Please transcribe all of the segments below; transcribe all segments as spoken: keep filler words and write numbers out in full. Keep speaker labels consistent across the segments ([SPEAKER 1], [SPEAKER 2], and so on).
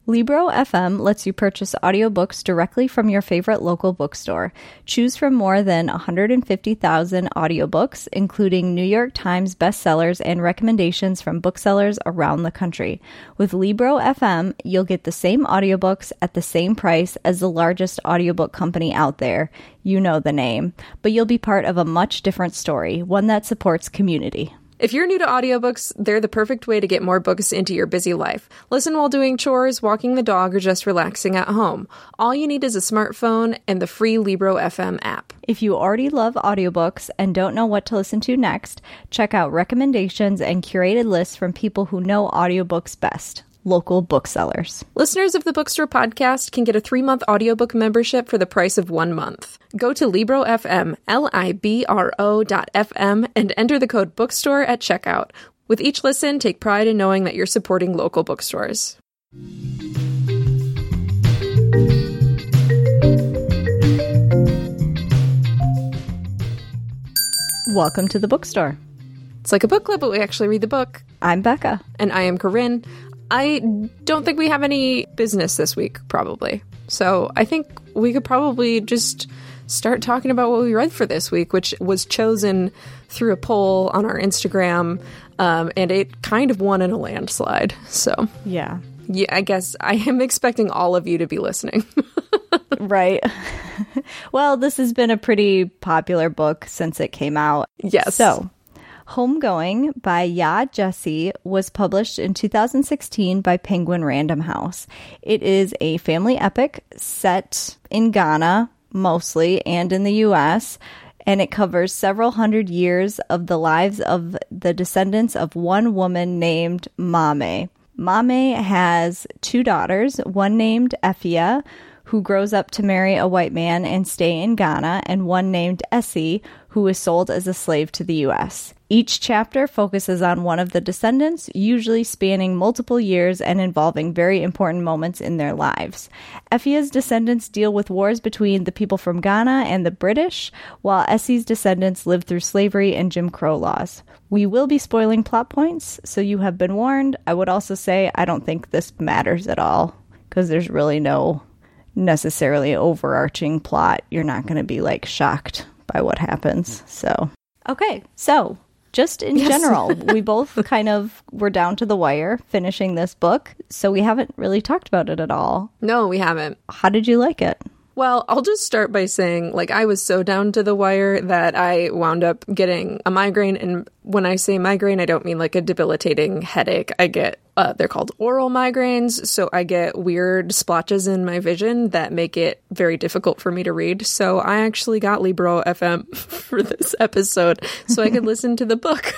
[SPEAKER 1] Libro F M lets you purchase audiobooks directly from your favorite local bookstore. Choose from more than one hundred fifty thousand audiobooks, including New York Times bestsellers and recommendations from booksellers around the country. With Libro F M, you'll get the same audiobooks at the same price as the largest audiobook company out there. You know the name. But you'll be part of a much different story, one that supports community.
[SPEAKER 2] If you're new to audiobooks, they're the perfect way to get more books into your busy life. Listen while doing chores, walking the dog, or just relaxing at home. All you need is a smartphone and the free Libro F M app.
[SPEAKER 1] If you already love audiobooks and don't know what to listen to next, check out recommendations and curated lists from people who know audiobooks best. Local booksellers.
[SPEAKER 2] Listeners of the Bookstore podcast can get a three-month audiobook membership for the price of one month. Go to Libro F M, L I B R O dot F M, and enter the code BOOKSTORE at checkout. With each listen, take pride in knowing that you're supporting local bookstores.
[SPEAKER 1] Welcome to the Bookstore.
[SPEAKER 2] It's like a book club, but we actually read the book.
[SPEAKER 1] I'm Becca.
[SPEAKER 2] And I am Corinne. I don't think we have any business this week, probably. So I think we could probably just start talking about what we read for this week, which was chosen through a poll on our Instagram, um, and it kind of won in a landslide. So
[SPEAKER 1] yeah,
[SPEAKER 2] yeah, I guess I am expecting all of you to be listening.
[SPEAKER 1] Right. Well, this has been a pretty popular book since it came out.
[SPEAKER 2] Yes.
[SPEAKER 1] So Homegoing by Ya Jesse was published in two thousand sixteen by Penguin Random House. It is a family epic set in Ghana, mostly, and in the U S, and it covers several hundred years of the lives of the descendants of one woman named Mame. Mame has two daughters, one named Effia, who grows up to marry a white man and stay in Ghana, and one named Essie, who is sold as a slave to the U S. Each chapter focuses on one of the descendants, usually spanning multiple years and involving very important moments in their lives. Effia's descendants deal with wars between the people from Ghana and the British, while Essie's descendants live through slavery and Jim Crow laws. We will be spoiling plot points, so you have been warned. I would also say I don't think this matters at all, because there's really no necessarily overarching plot. You're not going to be like shocked by what happens. So, okay. So just in yes. general, we both kind of were down to the wire finishing this book. So we haven't really talked about it at all.
[SPEAKER 2] No, we haven't.
[SPEAKER 1] How did you like it?
[SPEAKER 2] Well, I'll just start by saying, like, I was so down to the wire that I wound up getting a migraine. And when I say migraine, I don't mean like a debilitating headache. I get, uh, they're called oral migraines. So I get weird splotches in my vision that make it very difficult for me to read. So I actually got Libro F M for this episode so I could listen to the book.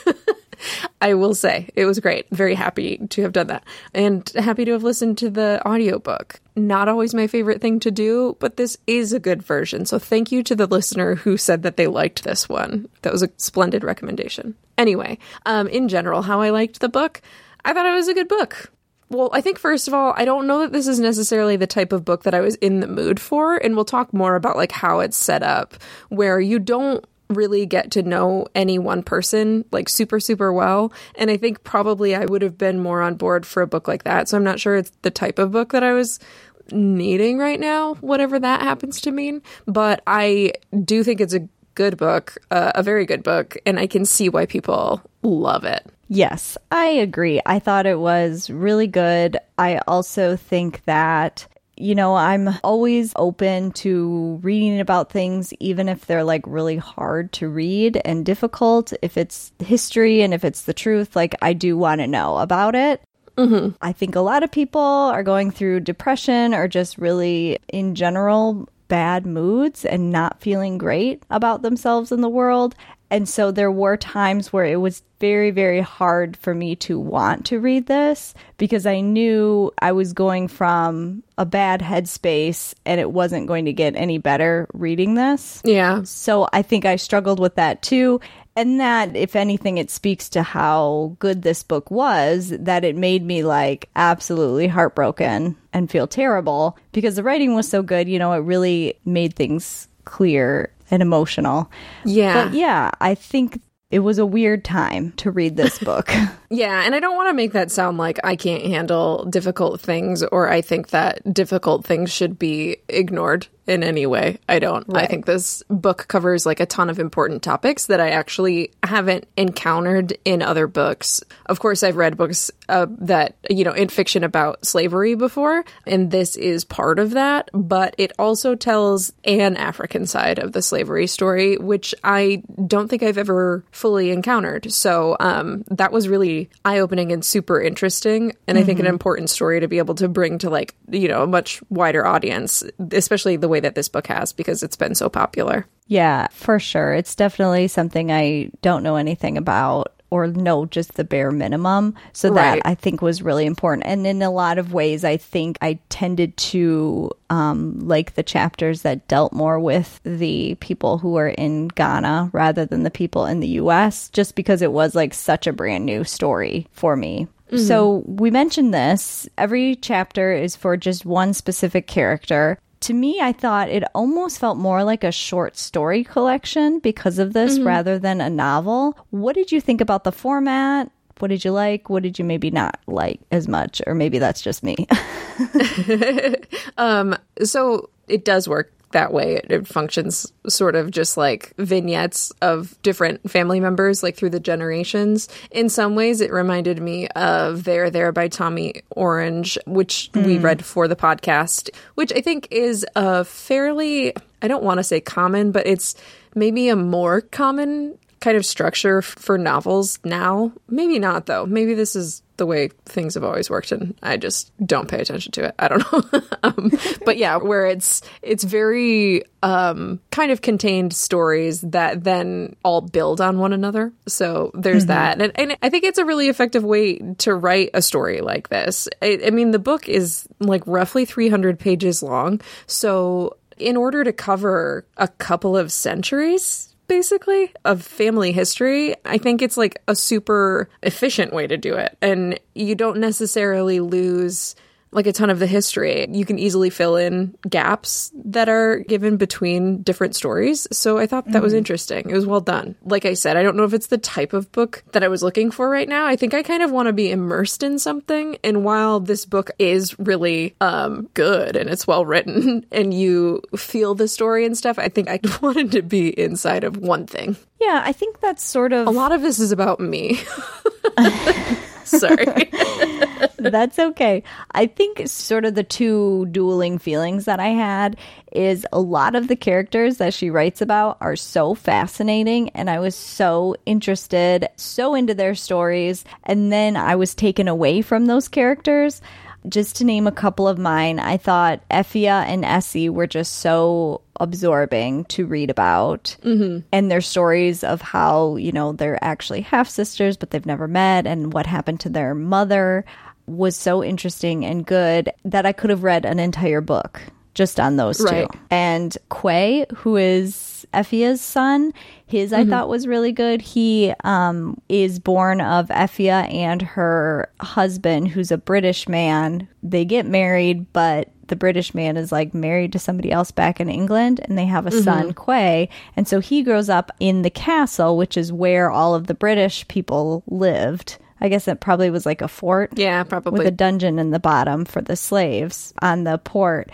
[SPEAKER 2] I will say it was great. Very happy to have done that, and happy to have listened to the audiobook. Not always my favorite thing to do, but this is a good version. So thank you to the listener who said that they liked this one. That was a splendid recommendation. Anyway, um, in general, how I liked the book, I thought it was a good book. Well, I think, first of all, I don't know that this is necessarily the type of book that I was in the mood for, and we'll talk more about like how it's set up, where you don't really get to know any one person like super, super well. And I think probably I would have been more on board for a book like that. So I'm not sure it's the type of book that I was needing right now, whatever that happens to mean. But I do think it's a good book, uh, a very good book, and I can see why people love it.
[SPEAKER 1] Yes, I agree. I thought it was really good. I also think that, you know, I'm always open to reading about things, even if they're like really hard to read and difficult. If it's history and if it's the truth, like I do want to know about it. Mm-hmm. I think a lot of people are going through depression or just really in general bad moods and not feeling great about themselves in the world. And so there were times where it was very, very hard for me to want to read this because I knew I was going from a bad headspace and it wasn't going to get any better reading this.
[SPEAKER 2] Yeah.
[SPEAKER 1] So I think I struggled with that too. And that, if anything, it speaks to how good this book was, that it made me like absolutely heartbroken and feel terrible because the writing was so good. You know, it really made things clear and emotional.
[SPEAKER 2] Yeah.
[SPEAKER 1] But yeah, I think it was a weird time to read this book.
[SPEAKER 2] Yeah, and I don't want to make that sound like I can't handle difficult things or I think that difficult things should be ignored in any way. I don't. Right. I think this book covers like a ton of important topics that I actually haven't encountered in other books. Of course, I've read books uh, that, you know, in fiction about slavery before, and this is part of that, but it also tells an African side of the slavery story, which I don't think I've ever fully encountered. So um, that was really eye-opening and super interesting, and mm-hmm. I think an important story to be able to bring to like, you know, a much wider audience, especially the way that this book has, because it's been so popular.
[SPEAKER 1] Yeah, for sure. It's definitely something I don't know anything about or know just the bare minimum. So that right. I think was really important. And in a lot of ways, I think I tended to um, like the chapters that dealt more with the people who were in Ghana rather than the people in the U S, just because it was like such a brand new story for me. Mm-hmm. So we mentioned this. Every chapter is for just one specific character. To me, I thought it almost felt more like a short story collection because of this mm-hmm. rather than a novel. What did you think about the format? What did you like? What did you maybe not like as much? Or maybe that's just me.
[SPEAKER 2] um, so it does work that way. It, it functions sort of just like vignettes of different family members, like through the generations. In some ways, it reminded me of There, There by Tommy Orange, which mm. we read for the podcast, which I think is a fairly, I don't want to say common, but it's maybe a more common kind of structure for novels now. Maybe not, though. Maybe this is the way things have always worked and I just don't pay attention to it. I don't know. um, but yeah, where it's it's very um, kind of contained stories that then all build on one another. So there's mm-hmm. that. And, and I think it's a really effective way to write a story like this. I, I mean, the book is like roughly three hundred pages long. So in order to cover a couple of centuries, basically, of family history, I think it's like a super efficient way to do it. And you don't necessarily lose like a ton of the history. You can easily fill in gaps that are given between different stories. So I thought that mm-hmm. was interesting. It was well done. Like I said, I don't know if it's the type of book that I was looking for right now. I think I kind of want to be immersed in something. And while this book is really um, good and it's well written and you feel the story and stuff, I think I wanted to be inside of one thing.
[SPEAKER 1] Yeah, I think that's sort of...
[SPEAKER 2] A lot of this is about me. Sorry.
[SPEAKER 1] That's okay. I think sort of the two dueling feelings that I had is a lot of the characters that she writes about are so fascinating, and I was so interested, so into their stories, and then I was taken away from those characters. Just to name a couple of mine, I thought Effia and Essie were just so absorbing to read about. Mm-hmm. And their stories of how, you know, they're actually half-sisters, but they've never met, and what happened to their mother was so interesting and good that I could have read an entire book just on those right. two. And Quay, who is Effia's son, his mm-hmm. I thought was really good. He um, is born of Effia and her husband, who's a British man. They get married, but the British man is like married to somebody else back in England, and they have a mm-hmm. son, Quay. And so he grows up in the castle, which is where all of the British people lived. I guess it probably was like a fort.
[SPEAKER 2] Yeah, probably.
[SPEAKER 1] With a dungeon in the bottom for the slaves on the port.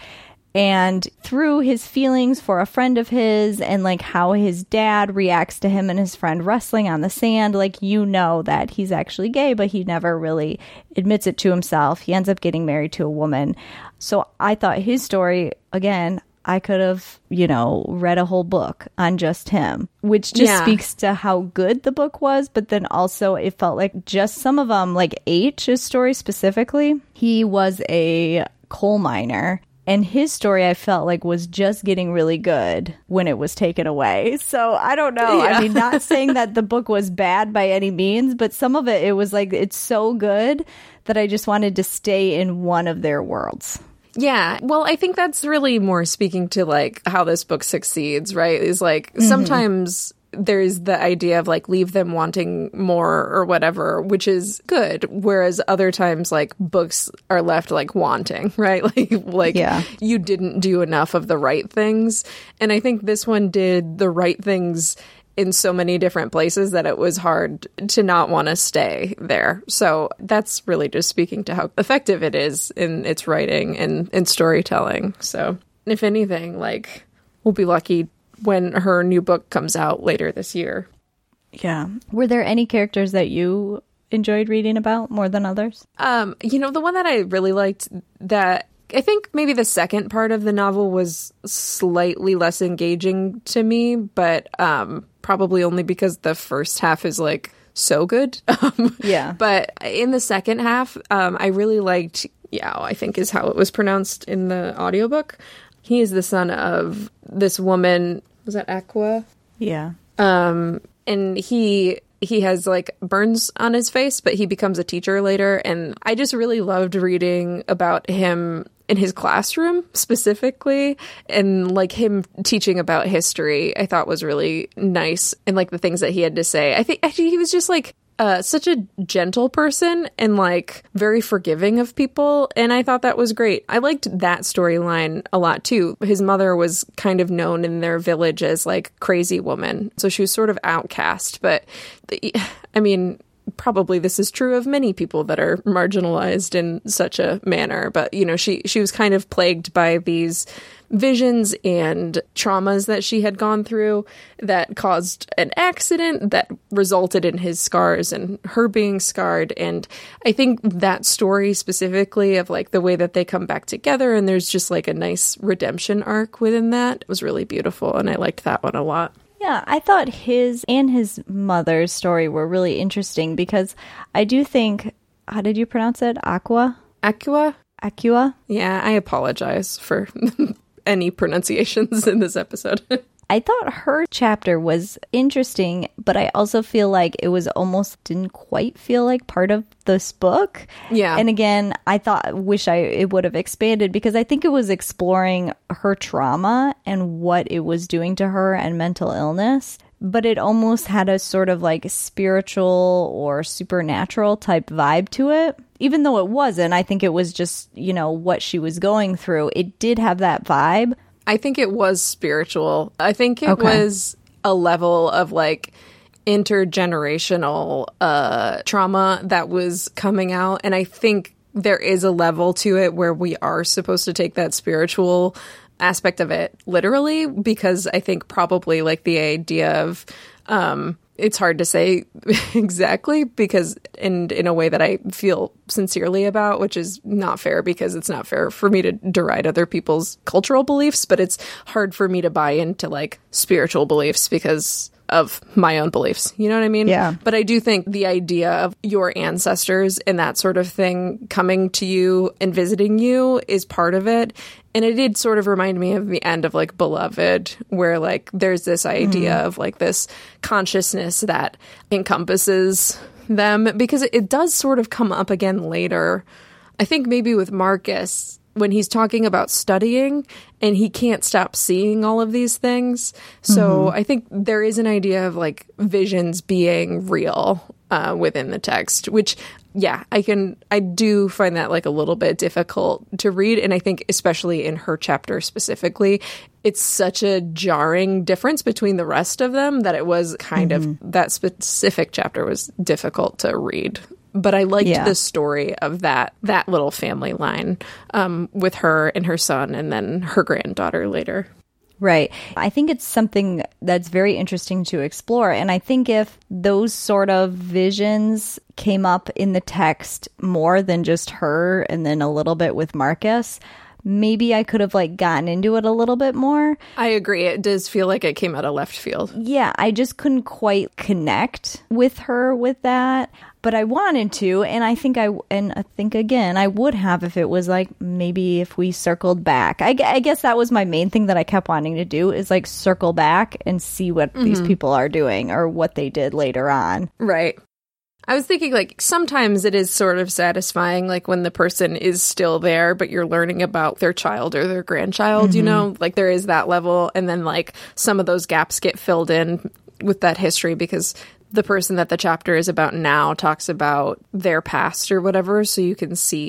[SPEAKER 1] And through his feelings for a friend of his and like how his dad reacts to him and his friend wrestling on the sand, like, you know that he's actually gay, but he never really admits it to himself. He ends up getting married to a woman. So I thought his story, again, I could have, you know, read a whole book on just him, which just yeah. speaks to how good the book was. But then also it felt like just some of them, like H's story specifically, he was a coal miner. And his story, I felt like, was just getting really good when it was taken away. So I don't know. Yeah. I mean, not saying that the book was bad by any means, but some of it, it was like, it's so good that I just wanted to stay in one of their worlds.
[SPEAKER 2] Yeah. Well, I think that's really more speaking to like how this book succeeds, right? Is like mm-hmm. sometimes there's the idea of like leave them wanting more or whatever, which is good. Whereas other times like books are left like wanting, right? Like, like yeah. you didn't do enough of the right things. And I think this one did the right things in so many different places that it was hard to not want to stay there. So that's really just speaking to how effective it is in its writing and in storytelling. So if anything, like, we'll be lucky when her new book comes out later this year.
[SPEAKER 1] Yeah. Were there any characters that you enjoyed reading about more than others?
[SPEAKER 2] Um, you know, the one that I really liked, that I think maybe the second part of the novel was slightly less engaging to me, but um, probably only because the first half is like so good. um,
[SPEAKER 1] yeah.
[SPEAKER 2] But in the second half, um, I really liked Yao, I think is how it was pronounced in the audiobook. He is the son of this woman. Was that Aqua?
[SPEAKER 1] Yeah.
[SPEAKER 2] Um, and he... He has like burns on his face, but he becomes a teacher later. And I just really loved reading about him in his classroom specifically, and like him teaching about history, I thought was really nice. And like the things that he had to say, I think actually he was just like uh, such a gentle person and like very forgiving of people. And I thought that was great. I liked that storyline a lot too. His mother was kind of known in their village as like crazy woman. So she was sort of outcast. But I mean, probably this is true of many people that are marginalized in such a manner. But, you know, she, she was kind of plagued by these visions and traumas that she had gone through that caused an accident that resulted in his scars and her being scarred. And I think that story specifically of like the way that they come back together and there's just like a nice redemption arc within that was really beautiful. And I liked that one a lot.
[SPEAKER 1] Yeah, I thought his and his mother's story were really interesting because I do think, how did you pronounce it? Aqua?
[SPEAKER 2] Aqua?
[SPEAKER 1] Aqua?
[SPEAKER 2] Yeah, I apologize for any pronunciations in this episode.
[SPEAKER 1] I thought her chapter was interesting, but I also feel like it was almost didn't quite feel like part of this book.
[SPEAKER 2] Yeah.
[SPEAKER 1] And again, I thought, wish I it would have expanded because I think it was exploring her trauma and what it was doing to her and mental illness. But it almost had a sort of like spiritual or supernatural type vibe to it. Even though it wasn't, I think it was just, you know, what she was going through. It did have that vibe.
[SPEAKER 2] I think it was spiritual. I think it
[SPEAKER 1] Okay.
[SPEAKER 2] was a level of like intergenerational uh, trauma that was coming out. And I think there is a level to it where we are supposed to take that spiritual aspect of it literally, because I think probably like the idea of um it's hard to say exactly because in in a way that I feel sincerely about, which is not fair because it's not fair for me to deride other people's cultural beliefs, but it's hard for me to buy into like spiritual beliefs because of my own beliefs. You know what I mean?
[SPEAKER 1] Yeah.
[SPEAKER 2] But I do think the idea of your ancestors and that sort of thing coming to you and visiting you is part of it. And it did sort of remind me of the end of like Beloved, where like there's this idea mm. of like this consciousness that encompasses them, because it, it does sort of come up again later. I think maybe with Marcus, when he's talking about studying and he can't stop seeing all of these things. So mm-hmm. I think there is an idea of like visions being real uh, within the text, which, yeah, I can, I do find that like a little bit difficult to read. And I think especially in her chapter specifically, it's such a jarring difference between the rest of them that it was kind mm-hmm. of, that specific chapter was difficult to read. But I liked
[SPEAKER 1] yeah.
[SPEAKER 2] the story of that that little family line um, with her and her son and then her granddaughter later.
[SPEAKER 1] Right. I think it's something that's very interesting to explore. And I think if those sort of visions came up in the text more than just her and then a little bit with Marcus, maybe I could have like gotten into it a little bit more.
[SPEAKER 2] I agree. It does feel like it came out of left field.
[SPEAKER 1] Yeah, I just couldn't quite connect with her with that. But I wanted to, and I think I, and I think again, I would have if it was like, maybe if we circled back. I, I guess that was my main thing that I kept wanting to do is like circle back and see what mm-hmm. these people are doing or what they did later on.
[SPEAKER 2] Right. I was thinking like sometimes it is sort of satisfying, like when the person is still there, but you're learning about their child or their grandchild, mm-hmm. you know, like there is that level. And then like some of those gaps get filled in with that history because the person that the chapter is about now talks about their past or whatever, so you can see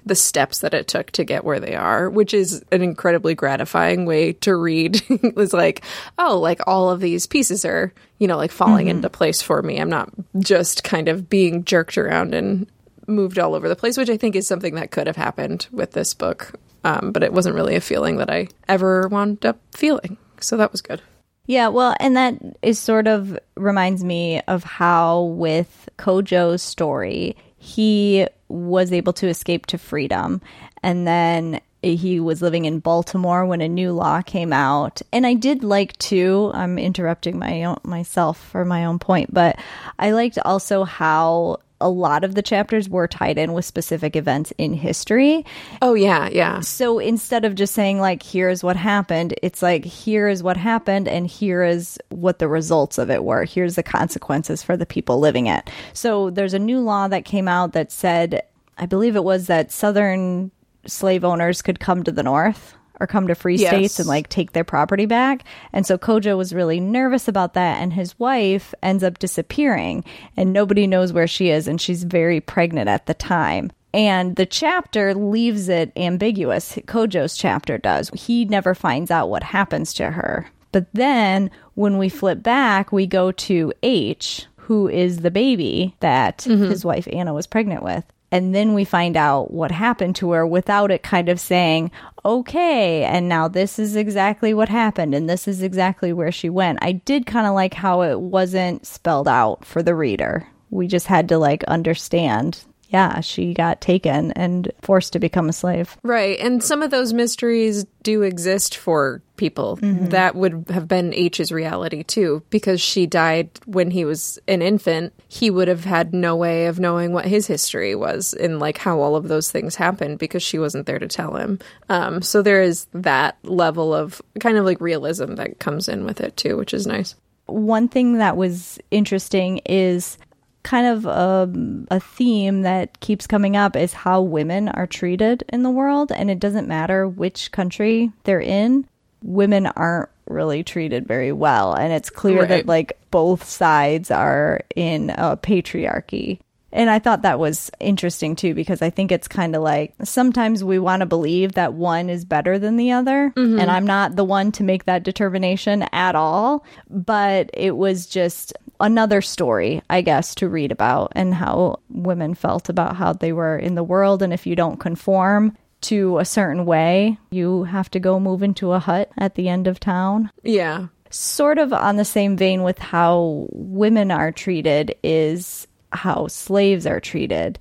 [SPEAKER 2] the steps that it took to get where they are, which is an incredibly gratifying way to read. It was like, oh, like all of these pieces are, you know, like falling mm-hmm. into place for me. I'm not just kind of being jerked around and moved all over the place, which I think is something that could have happened with this book. Um, but it wasn't really a feeling that I ever wound up feeling. So that was good.
[SPEAKER 1] Yeah, well, and that is sort of reminds me of how with Kojo's story, he was able to escape to freedom. And then he was living in Baltimore when a new law came out. And I did like, too, I'm interrupting my own, myself for my own point, but I liked also how a lot of the chapters were tied in with specific events in history.
[SPEAKER 2] Oh, yeah, yeah.
[SPEAKER 1] So instead of just saying, like, here's what happened, it's like, here is what happened, and here is what the results of it were. Here's the consequences for the people living it. So there's a new law that came out that said, I believe it was that Southern slave owners could come to the North or come to free
[SPEAKER 2] yes.
[SPEAKER 1] states and like take their property back. And so Kojo was really nervous about that. And his wife ends up disappearing and nobody knows where she is. And she's very pregnant at the time. And the chapter leaves it ambiguous. Kojo's chapter does. He never finds out what happens to her. But then when we flip back, we go to H, who is the baby that mm-hmm. his wife Anna was pregnant with. And then we find out what happened to her without it kind of saying, okay, and now this is exactly what happened, and this is exactly where she went. I did kind of like how it wasn't spelled out for the reader. We just had to, like, understand, yeah, she got taken and forced to become a slave.
[SPEAKER 2] Right, and some of those mysteries do exist for people. Mm-hmm. That would have been H's reality, too, because she died when he was an infant. He would have had no way of knowing what his history was and, like, how all of those things happened because she wasn't there to tell him. Um, so there is that level of kind of, like, realism that comes in with it, too, which is nice.
[SPEAKER 1] One thing that was interesting is kind of a, a theme that keeps coming up is how women are treated in the world. And it doesn't matter which country they're in. Women aren't really treated very well. And it's clear right. that like both sides are in a patriarchy. And I thought that was interesting, too, because I think it's kind of like sometimes we want to believe that one is better than the other. Mm-hmm. And I'm not the one to make that determination at all. But it was just another story, I guess, to read about and how women felt about how they were in the world. And if you don't conform to a certain way, you have to go move into a hut at the end of town.
[SPEAKER 2] Yeah.
[SPEAKER 1] Sort of on the same vein with how women are treated is how slaves are treated.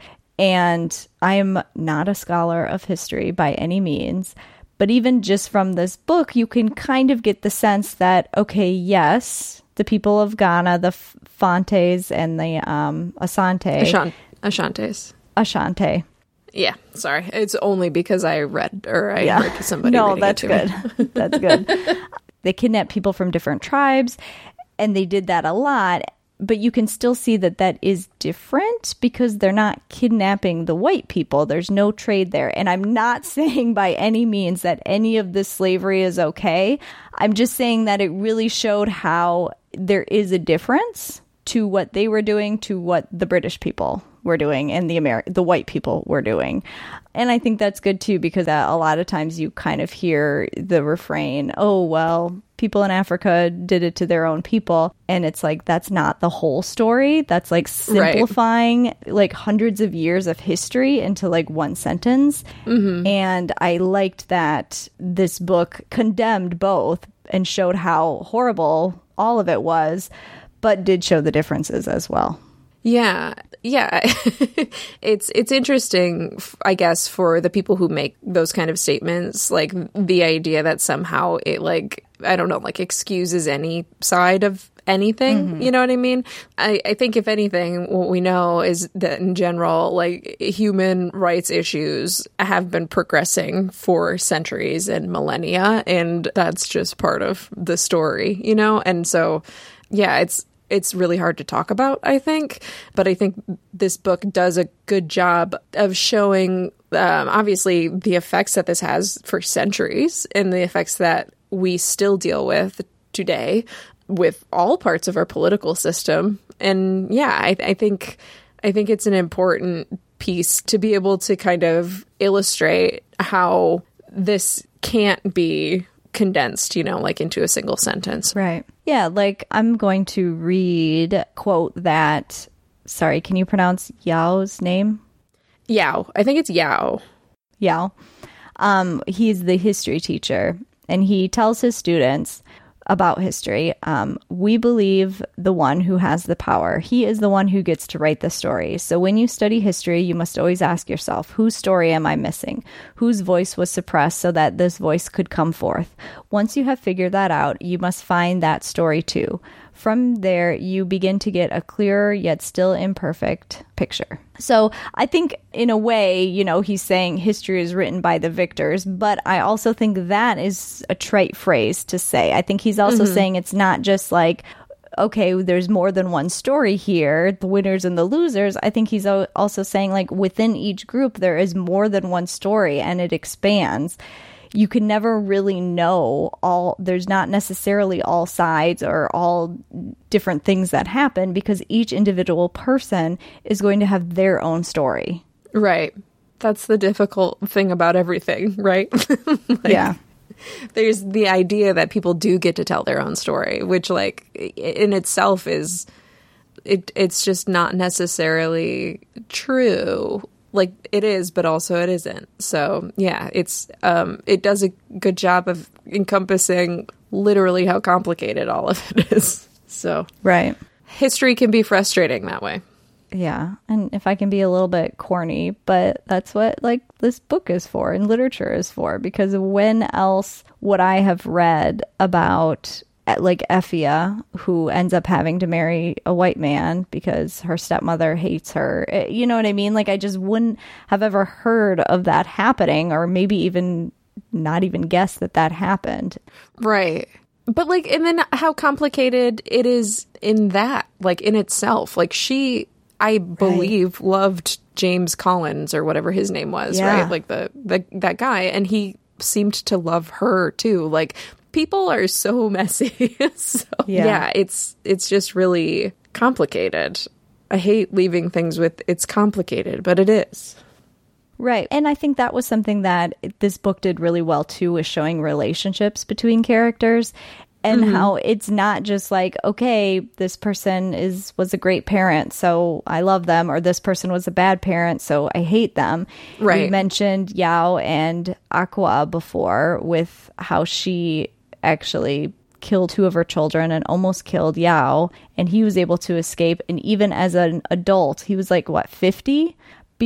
[SPEAKER 1] And I'm not a scholar of history by any means, but even just from this book, you can kind of get the sense that, okay, yes, the people of Ghana, the Fantes and the um, Asante.
[SPEAKER 2] Ashan- Ashantes.
[SPEAKER 1] Ashanti.
[SPEAKER 2] Yeah, sorry. It's only because I read or I yeah. heard somebody
[SPEAKER 1] no,
[SPEAKER 2] reading
[SPEAKER 1] that's
[SPEAKER 2] it to
[SPEAKER 1] good. That's good. They kidnapped people from different tribes, and they did that a lot. But you can still see that that is different because they're not kidnapping the white people. There's no trade there. And I'm not saying by any means that any of this slavery is okay. I'm just saying that it really showed how there is a difference to what they were doing to what the British people were doing and the Ameri- the white people were doing. And I think that's good, too, because uh, a lot of times you kind of hear the refrain, oh, well, people in Africa did it to their own people. And it's like, that's not the whole story. That's like simplifying right. like hundreds of years of history into like one sentence. Mm-hmm. And I liked that this book condemned both and showed how horrible all of it was, but did show the differences as well.
[SPEAKER 2] Yeah, yeah. it's it's interesting, I guess, for the people who make those kind of statements, like the idea that somehow it like, I don't know, like excuses any side of anything. Mm-hmm. You know what I mean? I, I think if anything, what we know is that in general, like human rights issues have been progressing for centuries and millennia. And that's just part of the story, you know? And so, yeah, it's, It's really hard to talk about, I think. But I think this book does a good job of showing, um, obviously, the effects that this has for centuries and the effects that we still deal with today with all parts of our political system. And yeah, I, I think I think it's an important piece to be able to kind of illustrate how this can't be condensed, you know, like into a single sentence.
[SPEAKER 1] Right. Yeah, like I'm going to read quote that, sorry, can you pronounce Yao's name?
[SPEAKER 2] Yao. I think it's Yao.
[SPEAKER 1] Yao. Um, he's the history teacher, and he tells his students about history. Um, we believe the one who has the power. He is the one who gets to write the story. So when you study history, you must always ask yourself, whose story am I missing? Whose voice was suppressed so that this voice could come forth? Once you have figured that out, you must find that story too. From there, you begin to get a clearer yet still imperfect picture. So I think in a way, you know, he's saying history is written by the victors, but I also think that is a trite phrase to say. I think he's also mm-hmm. saying it's not just like, okay, there's more than one story here, the winners and the losers. I think he's also saying like within each group, there is more than one story and it expands. You can never really know all, there's not necessarily all sides or all different things that happen because each individual person is going to have their own story.
[SPEAKER 2] Right. That's the difficult thing about everything, right? like,
[SPEAKER 1] yeah.
[SPEAKER 2] There's the idea that people do get to tell their own story, which like in itself is, it it's just not necessarily true. Like it is, but also it isn't. So yeah, it's um, it does a good job of encompassing literally how complicated all of it is. So
[SPEAKER 1] right,
[SPEAKER 2] history can be frustrating that way.
[SPEAKER 1] Yeah, and if I can be a little bit corny, but that's what like this book is for and literature is for. Because when else would I have read about like Effia, who ends up having to marry a white man because her stepmother hates her. You know what I mean? Like, I just wouldn't have ever heard of that happening, or maybe even not even guess that that happened.
[SPEAKER 2] Right. But like, and then how complicated it is in that, like in itself. Like she, I believe, right. loved James Collins or whatever his name was, yeah. right? Like the, the that guy, and he seemed to love her too. Like, people are so messy. so yeah. yeah, it's it's just really complicated. I hate leaving things with it's complicated, but it is.
[SPEAKER 1] Right. And I think that was something that this book did really well too, was showing relationships between characters and mm-hmm. how it's not just like, okay, this person is was a great parent, so I love them, or this person was a bad parent, so I hate them.
[SPEAKER 2] Right.
[SPEAKER 1] We mentioned Yao and Aqua before with how she actually killed two of her children and almost killed Yao, and he was able to escape. And even as an adult, he was like, what, fifty?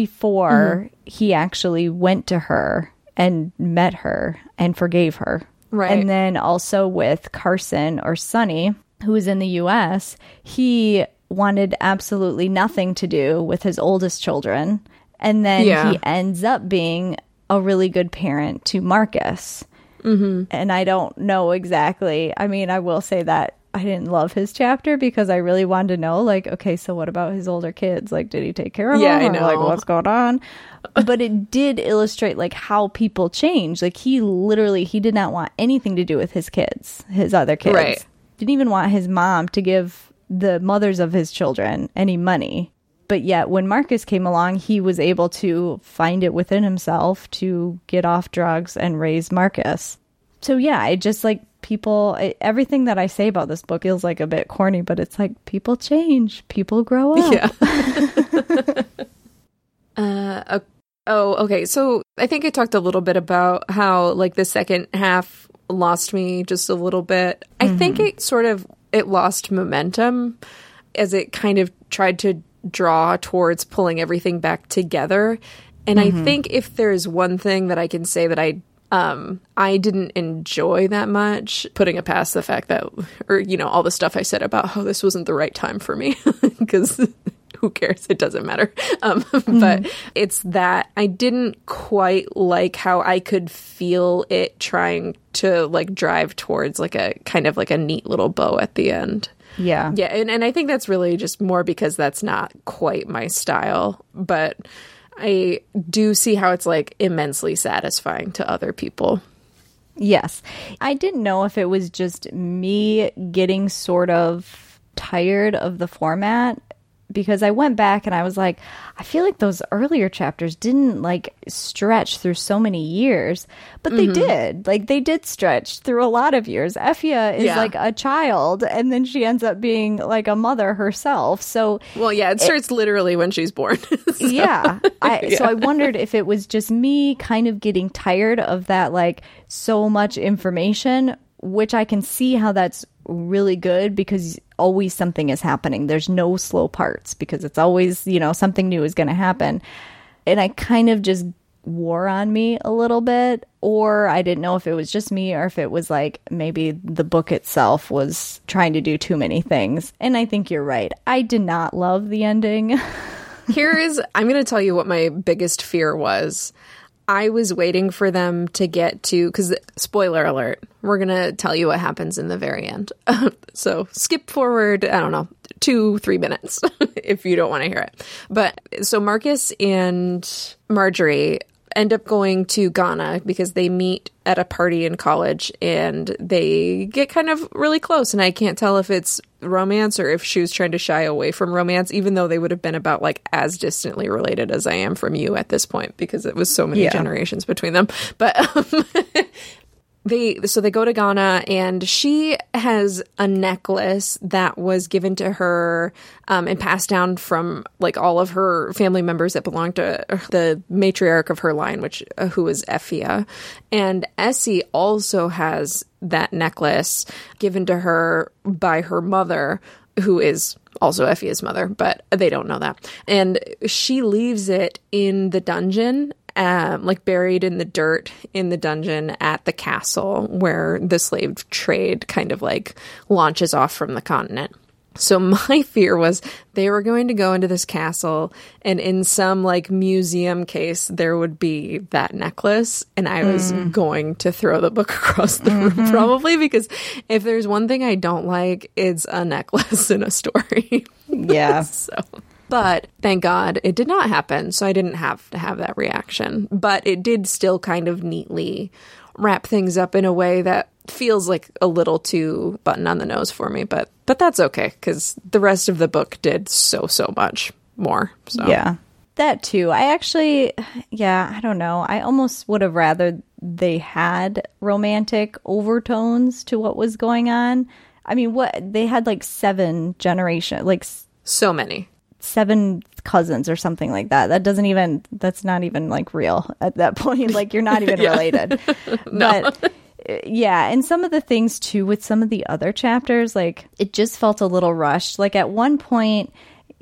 [SPEAKER 1] Before mm-hmm. he actually went to her and met her and forgave her.
[SPEAKER 2] Right.
[SPEAKER 1] And then also with Carson, or Sonny, who is in the U S, he wanted absolutely nothing to do with his oldest children. And then yeah. he ends up being a really good parent to Marcus.
[SPEAKER 2] Mm-hmm.
[SPEAKER 1] And I don't know exactly. I mean, I will say that I didn't love his chapter because I really wanted to know, like, okay, so what about his older kids? Like, did he take care of
[SPEAKER 2] yeah,
[SPEAKER 1] them?
[SPEAKER 2] I know.
[SPEAKER 1] Or, like, what's going on? But it did illustrate, like, how people change. Like, he literally, he did not want anything to do with his kids, his other kids.
[SPEAKER 2] Right.
[SPEAKER 1] Didn't even want his mom to give the mothers of his children any money. But yet, when Marcus came along, he was able to find it within himself to get off drugs and raise Marcus. So yeah, it just like people, it, everything that I say about this book feels like a bit corny, but it's like people change, people grow up.
[SPEAKER 2] Yeah. uh, oh, okay. So I think I talked a little bit about how like the second half lost me just a little bit. Mm-hmm. I think it sort of, it lost momentum as it kind of tried to draw towards pulling everything back together. And mm-hmm. I think if there's one thing that I can say that I Um, I didn't enjoy that much, putting it past the fact that, or, you know, all the stuff I said about, oh, this wasn't the right time for me, because who cares? It doesn't matter. Um, mm-hmm. But it's that I didn't quite like how I could feel it trying to, like, drive towards, like, a kind of like a neat little bow at the end.
[SPEAKER 1] Yeah.
[SPEAKER 2] Yeah. And, and I think that's really just more because that's not quite my style. But I do see how it's like immensely satisfying to other people.
[SPEAKER 1] Yes. I didn't know if it was just me getting sort of tired of the format, because I went back and I was like, I feel like those earlier chapters didn't like stretch through so many years, but they mm-hmm. did. Like they did stretch through a lot of years. Effia is yeah. like a child, and then she ends up being like a mother herself. So
[SPEAKER 2] well, yeah, it starts it, literally when she's born. so.
[SPEAKER 1] Yeah, I, yeah. So I wondered if it was just me kind of getting tired of that, like so much information, which I can see how that's really good because always something is happening. There's no slow parts because it's always, you know, something new is going to happen. And I kind of just wore on me a little bit, or I didn't know if it was just me or if it was like maybe the book itself was trying to do too many things. And I think you're right. I did not love the ending.
[SPEAKER 2] Here is, I'm going to tell you what my biggest fear was. I was waiting for them to get to, because spoiler alert, we're going to tell you what happens in the very end. So skip forward, I don't know, two, three minutes if you don't want to hear it. But so Marcus and Marjorie end up going to Ghana because they meet at a party in college and they get kind of really close. And I can't tell if it's romance or if she was trying to shy away from romance, even though they would have been about like as distantly related as I am from you at this point because it was so many yeah. generations between them. But um, they so they go to Ghana and she has a necklace that was given to her um, and passed down from like all of her family members that belonged to the matriarch of her line, which uh, who is Effia. And Essie also has that necklace given to her by her mother, who is also Effia's mother, but they don't know that. And she leaves it in the dungeon, um, like buried in the dirt in the dungeon at the castle where the slave trade kind of like launches off from the continent. So my fear was they were going to go into this castle and in some like museum case, there would be that necklace. And I was mm. going to throw the book across the mm-hmm. room probably because if there's one thing I don't like, it's a necklace in a story.
[SPEAKER 1] Yeah.
[SPEAKER 2] so, but thank God it did not happen. So I didn't have to have that reaction. But it did still kind of neatly wrap things up in a way that feels like a little too button on the nose for me, but but that's okay because the rest of the book did so so much more. So
[SPEAKER 1] yeah, that too. I actually, yeah, I don't know. I almost would have rather they had romantic overtones to what was going on. I mean, what they had like seven generation, like
[SPEAKER 2] so many.
[SPEAKER 1] seven cousins or something like that. That doesn't even, that's not even like real at that point. Like you're not even related.
[SPEAKER 2] No.
[SPEAKER 1] But yeah, and some of the things too with some of the other chapters, like it just felt a little rushed. Like at one point,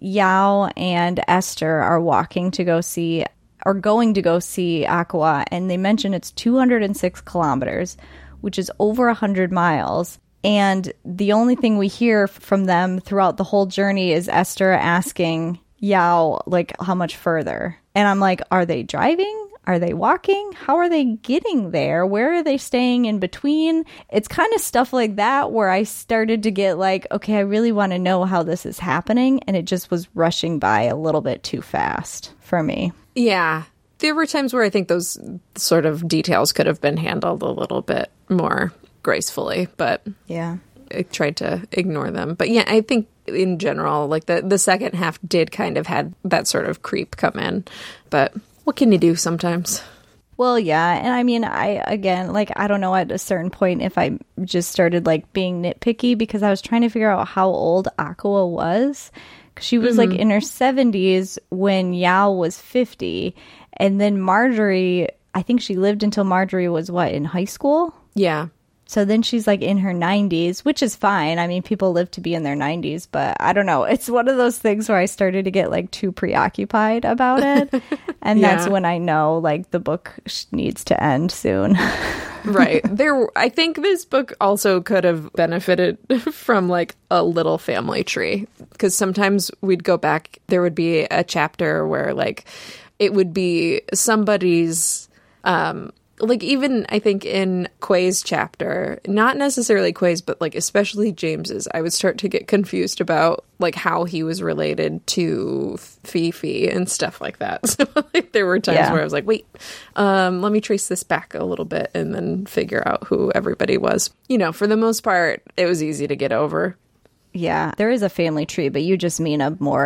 [SPEAKER 1] Yao and Esther are walking to go see, or going to go see Aqua, and they mention it's two hundred six kilometers, which is over one hundred miles. And the only thing we hear from them throughout the whole journey is Esther asking Yao, like, how much further? And I'm like, are they driving? Are they walking? How are they getting there? Where are they staying in between? It's kind of stuff like that where I started to get like, okay, I really want to know how this is happening. And it just was rushing by a little bit too fast for me.
[SPEAKER 2] Yeah. There were times where I think those sort of details could have been handled a little bit more gracefully, but
[SPEAKER 1] yeah,
[SPEAKER 2] I tried to ignore them. But yeah, I think in general, like the, the second half did kind of had that sort of creep come in, but what can you do sometimes?
[SPEAKER 1] Well, yeah. And I mean, I, again, like, I don't know at a certain point if I just started like being nitpicky because I was trying to figure out how old Aqua was. She was mm-hmm. like in her seventies when Yao was fifty. And then Marjorie, I think she lived until Marjorie was what, in high school?
[SPEAKER 2] Yeah.
[SPEAKER 1] So then she's like in her nineties, which is fine. I mean, people live to be in their nineties, but I don't know. It's one of those things where I started to get like too preoccupied about it. And yeah. that's when I know like the book sh- needs to end soon.
[SPEAKER 2] Right. There, I think this book also could have benefited from like a little family tree, because sometimes we'd go back, there would be a chapter where like it would be somebody's, um, like even I think in Quay's chapter, not necessarily Quay's, but like especially James's, I would start to get confused about like how he was related to Fifi and stuff like that. So like there were times yeah. where I was like, wait, um, let me trace this back a little bit and then figure out who everybody was. You know, for the most part, it was easy to get over.
[SPEAKER 1] Yeah, there is a family tree, but you just mean a more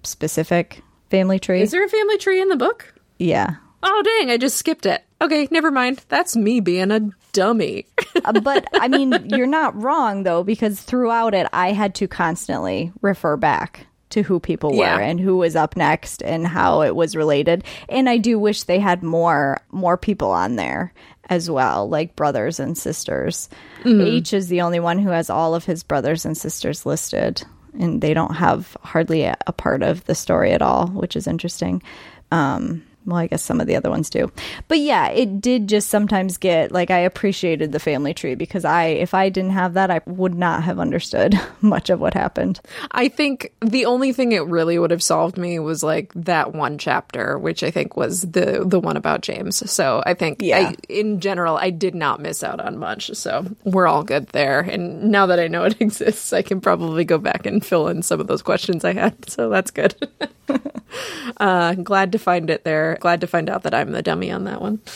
[SPEAKER 1] specific family tree.
[SPEAKER 2] Is there a family tree in the book?
[SPEAKER 1] Yeah.
[SPEAKER 2] Oh, dang, I just skipped it. Okay, never mind. That's me being a dummy.
[SPEAKER 1] uh, but, I mean, you're not wrong, though, because throughout it, I had to constantly refer back to who people were
[SPEAKER 2] yeah.
[SPEAKER 1] and who was up next and how it was related. And I do wish they had more more people on there as well, like brothers and sisters. Mm-hmm. H is the only one who has all of his brothers and sisters listed, and they don't have hardly a, a part of the story at all, which is interesting. Um, well, I guess some of the other ones do. But yeah, it did just sometimes get, like, I appreciated the family tree because I, if I didn't have that, I would not have understood much of what happened.
[SPEAKER 2] I think the only thing it really would have solved me was, like, that one chapter, which I think was the, the one about James. So I think, yeah. I, in general, I did not miss out on much. So we're all good there. And now that I know it exists, I can probably go back and fill in some of those questions I had. So that's good. uh, glad to find it there. Glad to find out that I'm the dummy on that one.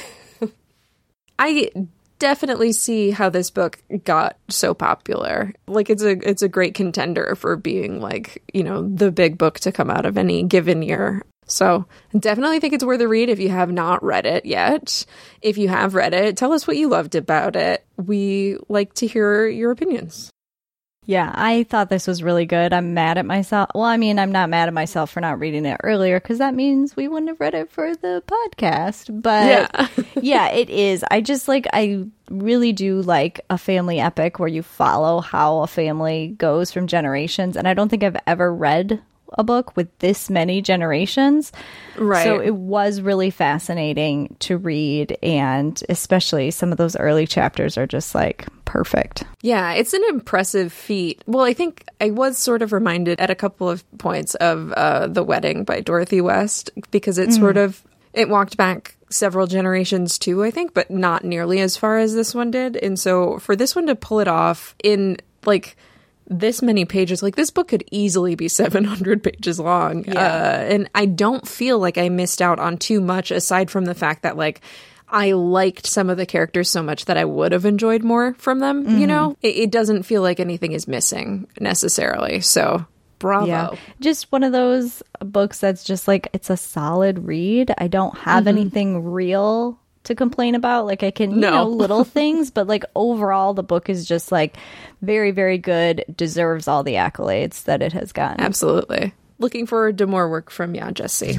[SPEAKER 2] I definitely see how this book got so popular. Like, it's a it's a great contender for being, like, you know, the big book to come out of any given year. So definitely think it's worth a read if you have not read it yet. If you have read it, tell us what you loved about it. We like to hear your opinions.
[SPEAKER 1] Yeah, I thought this was really good. I'm mad at myself. Well, I mean, I'm not mad at myself for not reading it earlier because that means we wouldn't have read it for the podcast. But yeah. yeah, it is. I just like, I really do like a family epic where you follow how a family goes from generations. And I don't think I've ever read a book with this many generations.
[SPEAKER 2] Right.
[SPEAKER 1] So it was really fascinating to read, and especially some of those early chapters are just like perfect.
[SPEAKER 2] Yeah, it's an impressive feat. Well, I think I was sort of reminded at a couple of points of uh, The Wedding by Dorothy West, because it mm. sort of, it walked back several generations too, I think, but not nearly as far as this one did. And so for this one to pull it off in like this many pages, like this book could easily be seven hundred pages long. Yeah. Uh, and I don't feel like I missed out on too much aside from the fact that, like, I liked some of the characters so much that I would have enjoyed more from them, mm-hmm. you know? It, it doesn't feel like anything is missing necessarily. So bravo. Yeah.
[SPEAKER 1] Just one of those books that's just like, it's a solid read. I don't have mm-hmm. anything real to complain about. Like, I can, you
[SPEAKER 2] no.
[SPEAKER 1] know, little things, but like overall the book is just like very, very good, deserves all the accolades that it has gotten.
[SPEAKER 2] Absolutely. Looking forward to more work from Ya Jessie.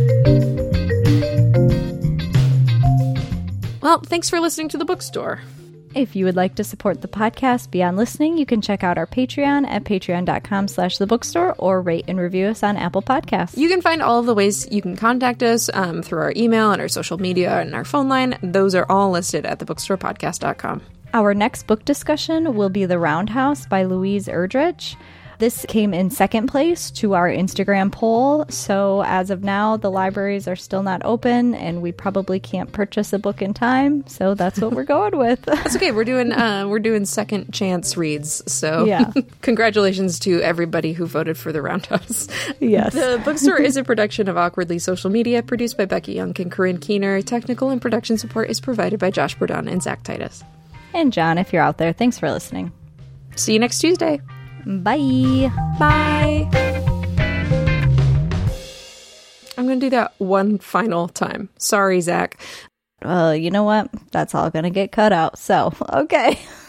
[SPEAKER 2] Well, thanks for listening to The Bookstore.
[SPEAKER 1] If you would like to support the podcast beyond listening, you can check out our Patreon at patreon.com slash the bookstore or rate and review us on Apple Podcasts.
[SPEAKER 2] You can find all of the ways you can contact us um, through our email and our social media and our phone line. Those are all listed at the bookstore podcast dot com.
[SPEAKER 1] Our next book discussion will be The Roundhouse by Louise Erdrich. This came in second place to our Instagram poll, so as of now, the libraries are still not open, and we probably can't purchase a book in time, so that's what we're going with.
[SPEAKER 2] That's okay. We're doing uh, we're doing second chance reads, so yeah. Congratulations to everybody who voted for The Roundhouse.
[SPEAKER 1] Yes.
[SPEAKER 2] The Bookstore is a production of Awkwardly Social Media, produced by Becky Young and Corinne Keener. Technical and production support is provided by Josh Burdon and Zach Titus.
[SPEAKER 1] And John, if you're out there, thanks for listening.
[SPEAKER 2] See you next Tuesday.
[SPEAKER 1] Bye.
[SPEAKER 2] Bye. I'm going to do that one final time. Sorry, Zach.
[SPEAKER 1] Well, you know what? That's all going to get cut out. So, okay.